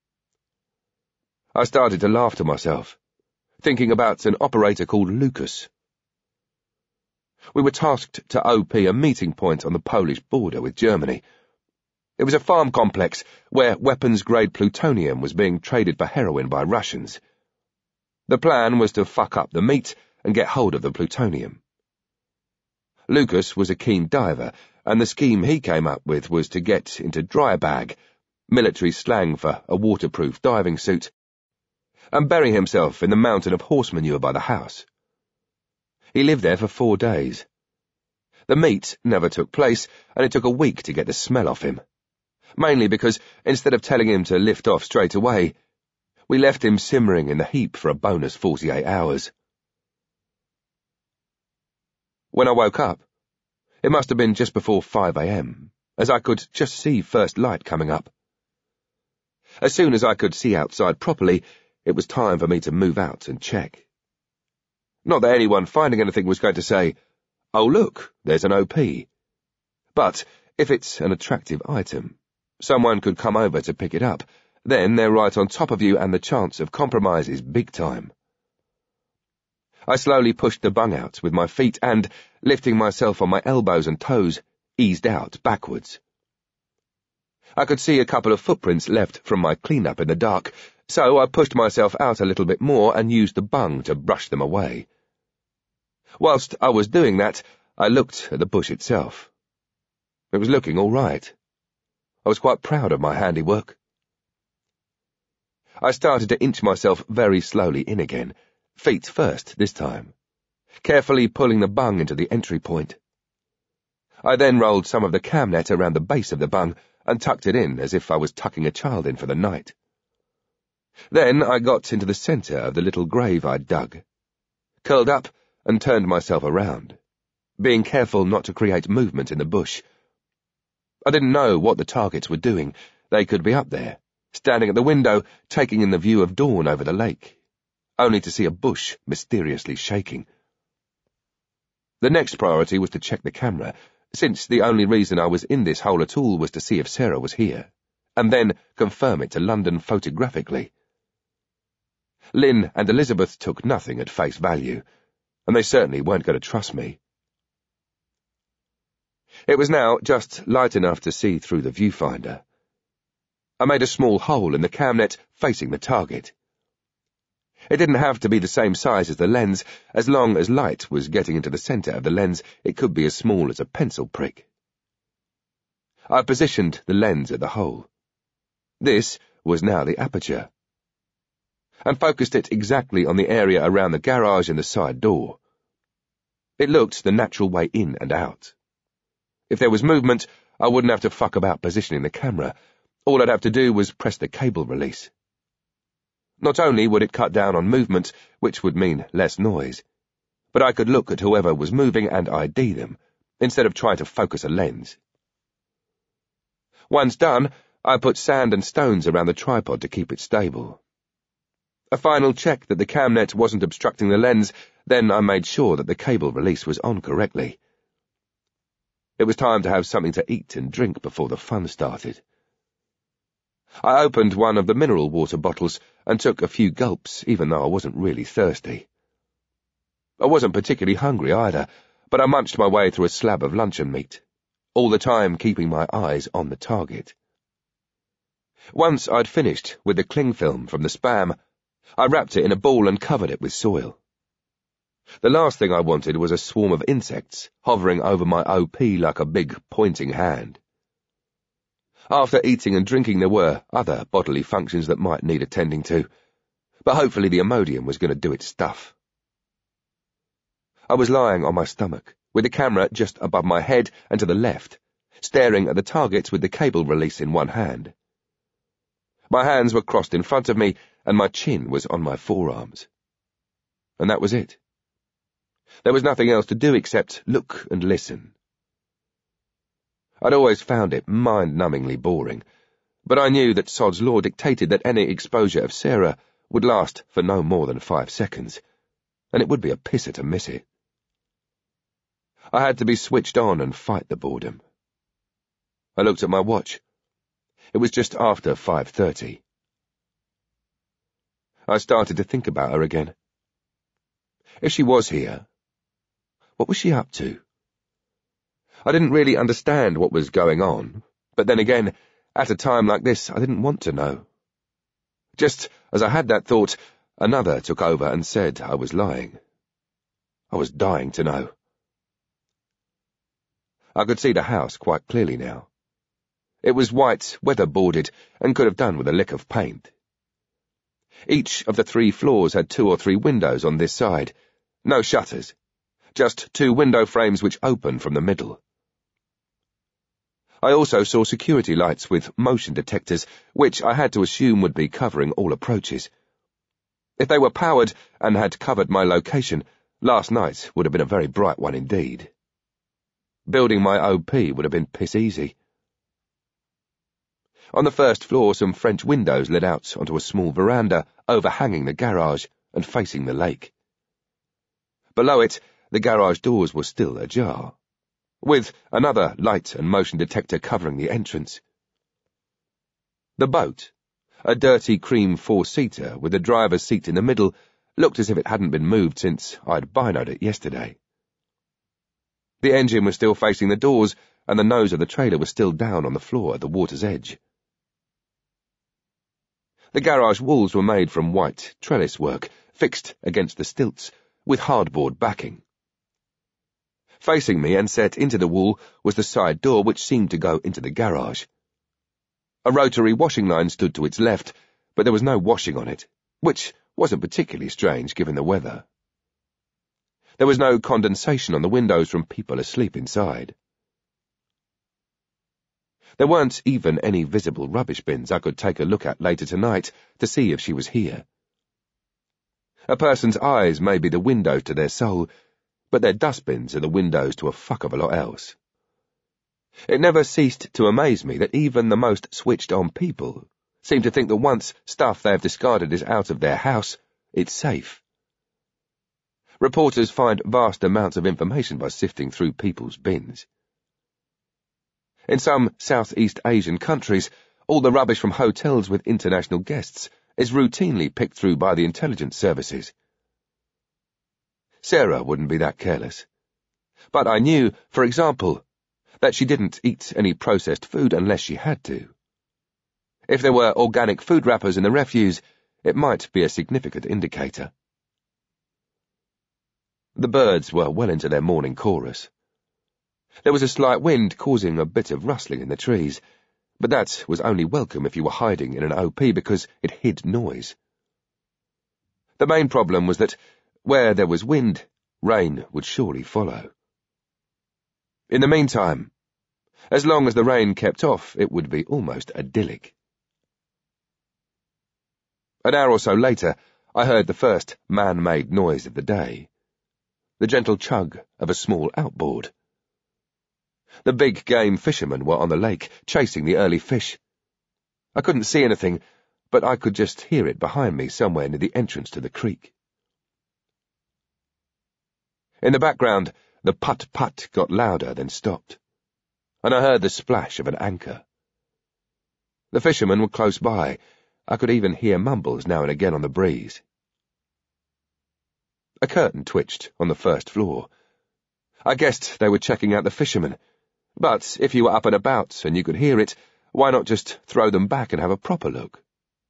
I started to laugh to myself, thinking about an operator called Lucas. We were tasked to O P a meeting point on the Polish border with Germany. It was a farm complex where weapons-grade plutonium was being traded for heroin by Russians. The plan was to fuck up the meat and get hold of the plutonium. Lucas was a keen diver, and the scheme he came up with was to get into dry bag, military slang for a waterproof diving suit, and bury himself in the mountain of horse manure by the house. He lived there for four days. The meet never took place, and it took a week to get the smell off him, mainly because instead of telling him to lift off straight away, we left him simmering in the heap for a bonus forty-eight hours. When I woke up, it must have been just before five a m, as I could just see first light coming up. As soon as I could see outside properly, it was time for me to move out and check. Not that anyone finding anything was going to say, "Oh look, there's an O P." But if it's an attractive item, someone could come over to pick it up, then they're right on top of you and the chance of compromise is big time. I slowly pushed the bung out with my feet and, lifting myself on my elbows and toes, eased out backwards. I could see a couple of footprints left from my clean-up in the dark, so I pushed myself out a little bit more and used the bung to brush them away. Whilst I was doing that, I looked at the bush itself. It was looking all right. I was quite proud of my handiwork. I started to inch myself very slowly in again, feet first this time, carefully pulling the bung into the entry point. I then rolled some of the cam net around the base of the bung and tucked it in as if I was tucking a child in for the night. Then I got into the centre of the little grave I'd dug, curled up and turned myself around, being careful not to create movement in the bush. I didn't know what the targets were doing. They could be up there, standing at the window, taking in the view of dawn over the lake, only to see a bush mysteriously shaking. The next priority was to check the camera, since the only reason I was in this hole at all was to see if Sarah was here, and then confirm it to London photographically. Lynn and Elizabeth took nothing at face value, and they certainly weren't going to trust me. It was now just light enough to see through the viewfinder. I made a small hole in the camnet facing the target. It didn't have to be the same size as the lens. As long as light was getting into the centre of the lens, it could be as small as a pencil prick. I positioned the lens at the hole. This was now the aperture, and focused it exactly on the area around the garage and the side door. It looked the natural way in and out. If there was movement, I wouldn't have to fuck about positioning the camera. All I'd have to do was press the cable release. Not only would it cut down on movement, which would mean less noise, but I could look at whoever was moving and I D them, instead of trying to focus a lens. Once done, I put sand and stones around the tripod to keep it stable. A final check that the camnet wasn't obstructing the lens, then I made sure that the cable release was on correctly. It was time to have something to eat and drink before the fun started. I opened one of the mineral water bottles and took a few gulps, even though I wasn't really thirsty. I wasn't particularly hungry either, but I munched my way through a slab of luncheon meat, all the time keeping my eyes on the target. Once I'd finished with the cling film from the Spam, I wrapped it in a ball and covered it with soil. The last thing I wanted was a swarm of insects hovering over my O P like a big pointing hand. After eating and drinking, there were other bodily functions that might need attending to, but hopefully the Imodium was going to do its stuff. I was lying on my stomach, with the camera just above my head and to the left, staring at the target with the cable release in one hand. My hands were crossed in front of me, and my chin was on my forearms. And that was it. There was nothing else to do except look and listen. I'd always found it mind-numbingly boring, but I knew that Sod's law dictated that any exposure of Sarah would last for no more than five seconds, and it would be a pisser to miss it. I had to be switched on and fight the boredom. I looked at my watch. It was just after five thirty. I started to think about her again. If she was here, what was she up to? I didn't really understand what was going on, but then again, at a time like this, I didn't want to know. Just as I had that thought, another took over and said I was lying. I was dying to know. I could see the house quite clearly now. It was white, weather-boarded, and could have done with a lick of paint. Each of the three floors had two or three windows on this side. No shutters. Just two window frames which open from the middle. I also saw security lights with motion detectors, which I had to assume would be covering all approaches. If they were powered and had covered my location, last night would have been a very bright one indeed. Building my O P would have been piss easy. On the first floor, some French windows led out onto a small veranda overhanging the garage and facing the lake. Below it, the garage doors were still ajar, with another light and motion detector covering the entrance. The boat, a dirty cream four-seater with the driver's seat in the middle, looked as if it hadn't been moved since I'd binoed it yesterday. The engine was still facing the doors, and the nose of the trailer was still down on the floor at the water's edge. The garage walls were made from white trellis work, fixed against the stilts, with hardboard backing. Facing me and set into the wall was the side door which seemed to go into the garage. A rotary washing line stood to its left, but there was no washing on it, which wasn't particularly strange given the weather. There was no condensation on the windows from people asleep inside. There weren't even any visible rubbish bins I could take a look at later tonight to see if she was here. A person's eyes may be the window to their soul, but their dustbins are the windows to a fuck of a lot else. It never ceased to amaze me that even the most switched-on people seem to think that once stuff they have discarded is out of their house, it's safe. Reporters find vast amounts of information by sifting through people's bins. In some Southeast Asian countries, all the rubbish from hotels with international guests is routinely picked through by the intelligence services. Sarah wouldn't be that careless. But I knew, for example, that she didn't eat any processed food unless she had to. If there were organic food wrappers in the refuse, it might be a significant indicator. The birds were well into their morning chorus. There was a slight wind causing a bit of rustling in the trees, but that was only welcome if you were hiding in an O P because it hid noise. The main problem was that where there was wind, rain would surely follow. In the meantime, as long as the rain kept off, it would be almost idyllic. An hour or so later, I heard the first man-made noise of the day, the gentle chug of a small outboard. The big game fishermen were on the lake, chasing the early fish. I couldn't see anything, but I could just hear it behind me somewhere near the entrance to the creek. In the background, the putt-putt got louder, then stopped, and I heard the splash of an anchor. The fishermen were close by. I could even hear mumbles now and again on the breeze. A curtain twitched on the first floor. I guessed they were checking out the fishermen, but if you were up and about and you could hear it, why not just throw them back and have a proper look?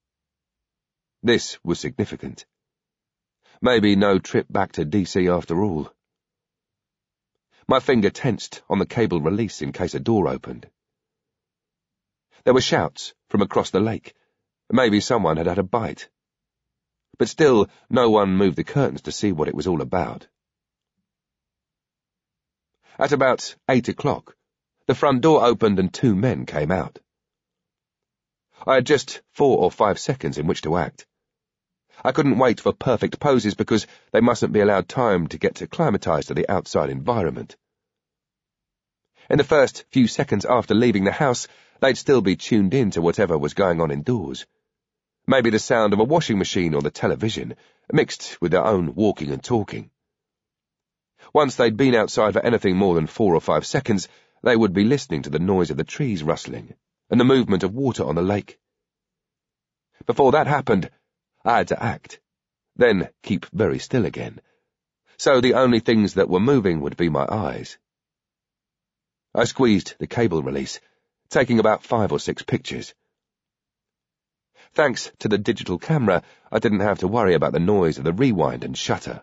This was significant. Maybe no trip back to D C after all. My finger tensed on the cable release in case a door opened. There were shouts from across the lake. Maybe someone had had a bite. But still, no one moved the curtains to see what it was all about. At about eight o'clock, the front door opened and two men came out. I had just four or five seconds in which to act. I couldn't wait for perfect poses because they mustn't be allowed time to get acclimatized to the outside environment. In the first few seconds after leaving the house, they'd still be tuned in to whatever was going on indoors. Maybe the sound of a washing machine or the television, mixed with their own walking and talking. Once they'd been outside for anything more than four or five seconds, they would be listening to the noise of the trees rustling and the movement of water on the lake. Before that happened, I had to act, then keep very still again, so the only things that were moving would be my eyes. I squeezed the cable release, taking about five or six pictures. Thanks to the digital camera, I didn't have to worry about the noise of the rewind and shutter.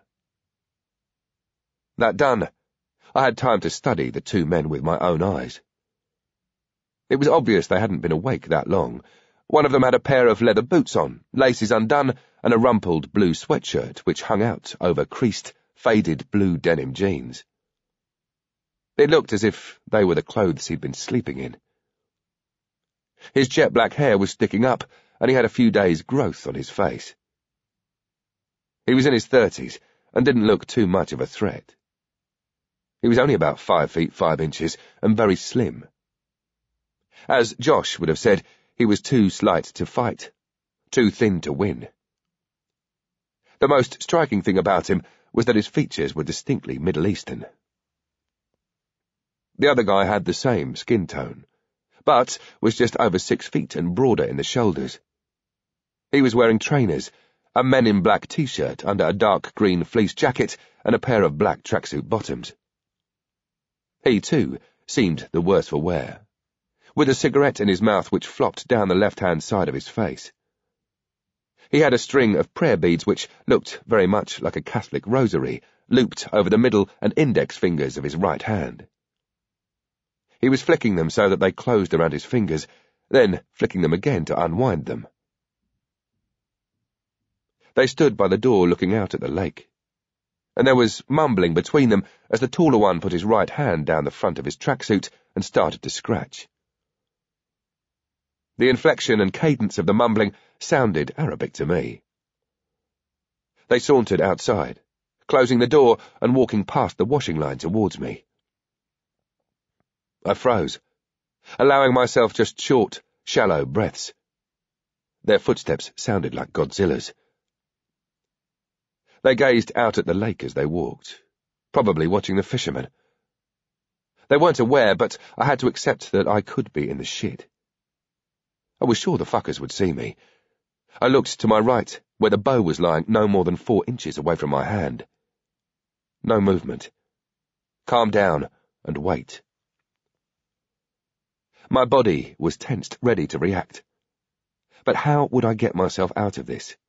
That done, I had time to study the two men with my own eyes. It was obvious they hadn't been awake that long. One of them had a pair of leather boots on, laces undone, and a rumpled blue sweatshirt which hung out over creased, faded blue denim jeans. It looked as if they were the clothes he'd been sleeping in. His jet black hair was sticking up, and he had a few days' growth on his face. He was in his thirties, and didn't look too much of a threat. He was only about five feet five inches, and very slim. As Josh would have said, he was too slight to fight, too thin to win. The most striking thing about him was that his features were distinctly Middle Eastern. The other guy had the same skin tone, but was just over six feet and broader in the shoulders. He was wearing trainers, a men-in-black t-shirt under a dark green fleece jacket and a pair of black tracksuit bottoms. He, too, seemed the worse for wear, with a cigarette in his mouth which flopped down the left-hand side of his face. He had a string of prayer beads which looked very much like a Catholic rosary, looped over the middle and index fingers of his right hand. He was flicking them so that they closed around his fingers, then flicking them again to unwind them. They stood by the door looking out at the lake, and there was mumbling between them as the taller one put his right hand down the front of his tracksuit and started to scratch. The inflection and cadence of the mumbling sounded Arabic to me. They sauntered outside, closing the door and walking past the washing line towards me. I froze, allowing myself just short, shallow breaths. Their footsteps sounded like Godzilla's. They gazed out at the lake as they walked, probably watching the fishermen. They weren't aware, but I had to accept that I could be in the shit. I was sure the fuckers would see me. I looked to my right, where the bow was lying no more than four inches away from my hand. No movement. Calm down and wait. My body was tensed, ready to react. But how would I get myself out of this?